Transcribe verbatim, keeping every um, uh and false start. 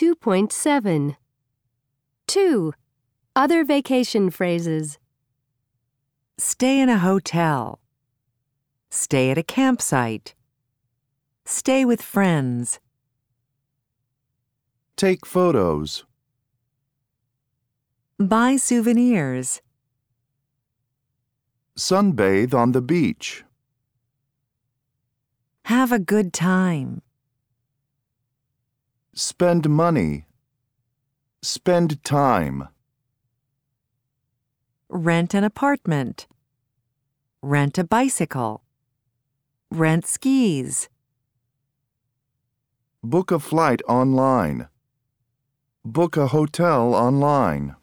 two point seven. two. Other vacation phrases. Stay in a hotel. Stay at a campsite. Stay with friends. Take photos. Buy souvenirs. Sunbathe on the beach. Have a good time. Spend money. Spend time. Rent an apartment. Rent a bicycle. Rent skis. Book a flight online. Book a hotel online.